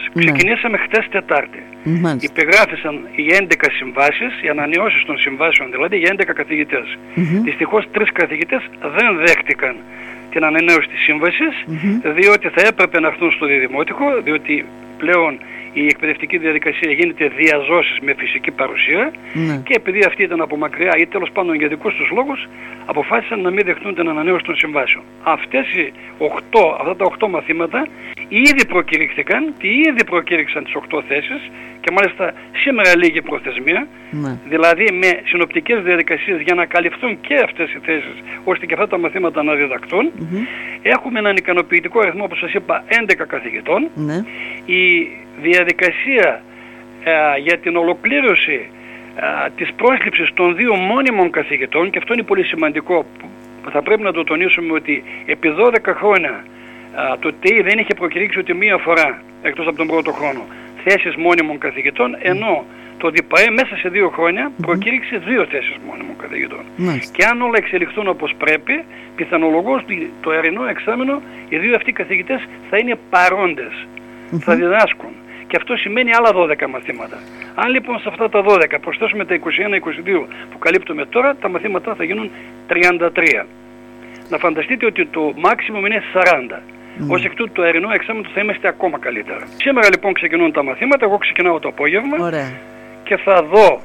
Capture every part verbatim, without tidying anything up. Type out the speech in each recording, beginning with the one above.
Ναι. Ξεκινήσαμε χτες Τετάρτη. Mm-hmm. Υπεγράφησαν οι έντεκα συμβάσεις, οι ανανεώσεις των συμβάσεων δηλαδή για έντεκα καθηγητές. Mm-hmm. Δυστυχώς τρεις καθηγητές δεν δέχτηκαν την ανανέωση της σύμβασης, mm-hmm. διότι θα έπρεπε να έρθουν στο διδημότυχο, διότι πλέον η εκπαιδευτική διαδικασία γίνεται διαζώσεις με φυσική παρουσία, mm. και επειδή αυτή ήταν από μακριά ή τέλος πάντων για δικούς τους λόγους, αποφάσισαν να μην δεχτούν την ανανέωση των συμβάσεων. Αυτές οι οκτώ, αυτά τα οκτώ μαθήματα ήδη προκηρύχθηκαν και ήδη προκήρυξαν τις οκτώ θέσεις και μάλιστα σήμερα λίγη προθεσμία, mm. δηλαδή με συνοπτικές διαδικασίες για να καλυφθούν και αυτές οι θέσεις ώστε και αυτά τα μαθήματα να διδακτούν. Mm-hmm. Έχουμε έναν ικανοποιητικό αριθμό, όπως σας είπα, έντεκα καθηγητών. Mm. Η διαδικασία α, για την ολοκλήρωση α, της πρόσληψης των δύο μόνιμων καθηγητών, και αυτό είναι πολύ σημαντικό που θα πρέπει να το τονίσουμε, ότι επί δώδεκα χρόνια α, το ΤΕΙ δεν είχε προκηρύξει ούτε μία φορά εκτός από τον πρώτο χρόνο θέσεις μόνιμων καθηγητών, ενώ το ΔΙΠΑΕ μέσα σε δύο χρόνια προκήρυξε δύο θέσεις μόνιμων καθηγητών. Mm. Και αν όλα εξελιχθούν όπως πρέπει, πιθανολογώ ότι το ερηνό εξάμηνο οι δύο αυτοί καθηγητές θα είναι παρόντες, mm-hmm. θα διδάσκουν. Και αυτό σημαίνει άλλα δώδεκα μαθήματα. Αν λοιπόν σε αυτά τα δώδεκα προσθέσουμε τα είκοσι ένα είκοσι δύο που καλύπτουμε τώρα, τα μαθήματα θα γίνουν τριάντα τρία. Να φανταστείτε ότι το maximum είναι σαράντα. Mm. Ως εκ τούτου το ερηνό εξάμηνο θα είμαστε ακόμα καλύτερα. Σήμερα λοιπόν ξεκινούν τα μαθήματα, εγώ ξεκινάω το απόγευμα. Ωραία. Και θα δω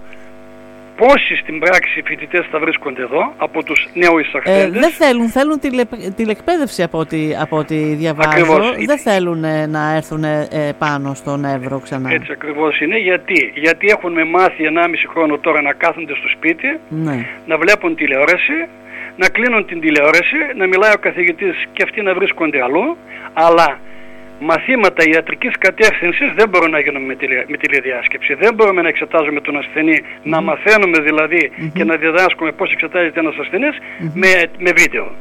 πόσοι στην πράξη φοιτητές θα βρίσκονται εδώ από τους νεοεισαχθέντες. Ε, δεν θέλουν, θέλουν τηλε, τηλεκπαίδευση από ό,τι, από ό,τι διαβάζω. Ακριβώς. Δεν θέλουν ε, να έρθουν ε, πάνω στον Εύρο ξανά. Έτσι ακριβώς είναι. Γιατί, Γιατί έχουν μάθει ενάμιση χρόνο τώρα να κάθονται στο σπίτι, ναι. να βλέπουν τηλεόραση, να κλείνουν την τηλεόραση, να μιλάει ο καθηγητής και αυτοί να βρίσκονται αλλού, αλλά μαθήματα ιατρικής κατεύθυνσης δεν μπορούν να γίνουν με, τηλε, με τηλεδιάσκεψη. Δεν μπορούμε να εξετάζουμε τον ασθενή, mm-hmm. να μαθαίνουμε δηλαδή mm-hmm. και να διδάσκουμε πώς εξετάζεται ένας ασθενής mm-hmm. με, με βίντεο.